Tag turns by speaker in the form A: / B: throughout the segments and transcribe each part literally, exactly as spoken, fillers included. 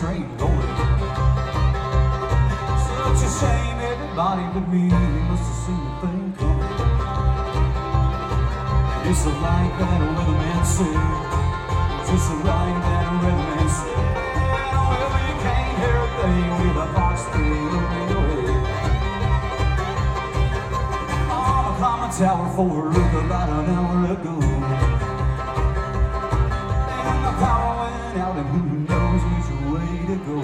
A: train going. Such a shame, everybody but me must have seen the thing coming. It's like that weatherman said, just like that weatherman said. Well, you can't hear a thing with a box thing over your head. On a common tower for a look about an hour ago, and the power went out and who knows which way to go.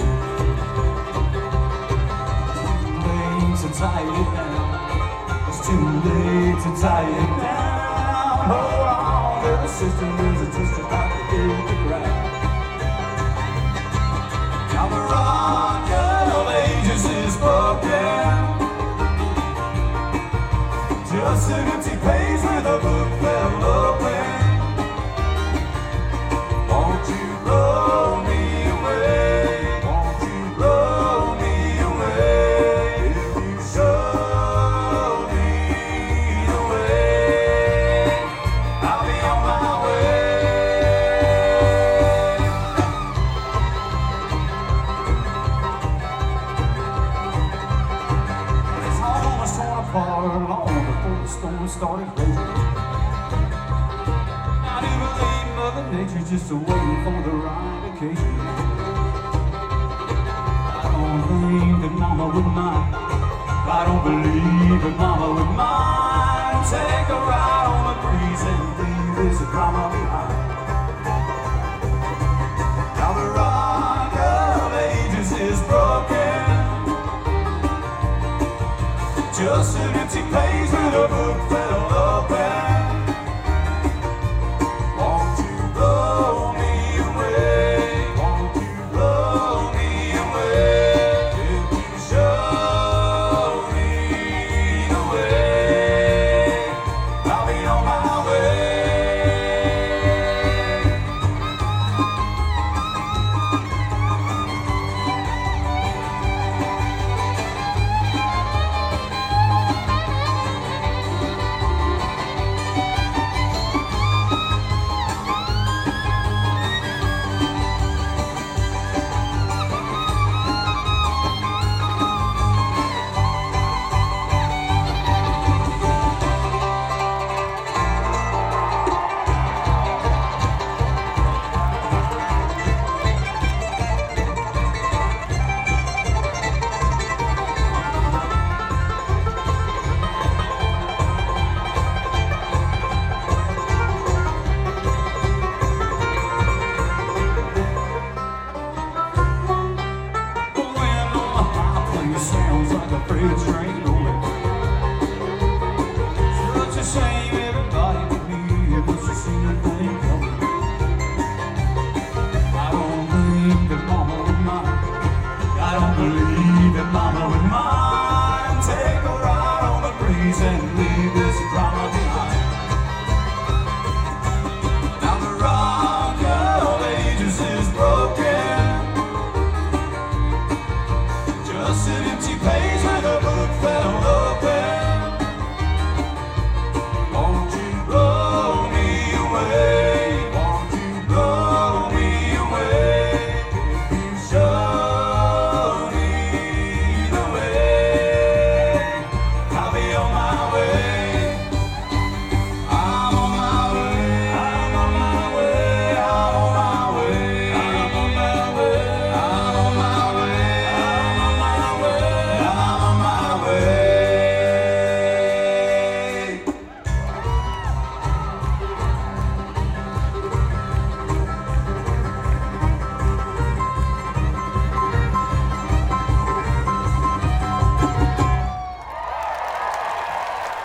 A: Too late to tie it down, it's too late to tie it down. Hold on, little sister, is just about to hit the ground. Now the rock of ages is broken, just an empty page with a book fell open. Won't you blow me away? Won't you blow me away? If you show me the way, I'll be on my way. This home was torn apart long before the storm started raging. I do believe Mother Nature's just waiting for the right occasion. I don't think that Mama would mind. I don't believe that Mama would mind. Take a ride on the breeze and leave this drama behind. Now the rock of ages is broken, just an empty page with a book fell open. Won't you blow me away? Won't you blow me away? If you show me the way, I'll be on my way. Sounds like a freight train rolling. Such a shame, everybody but me must have seen the thing coming. I don't believe that Mama would mind. I don't believe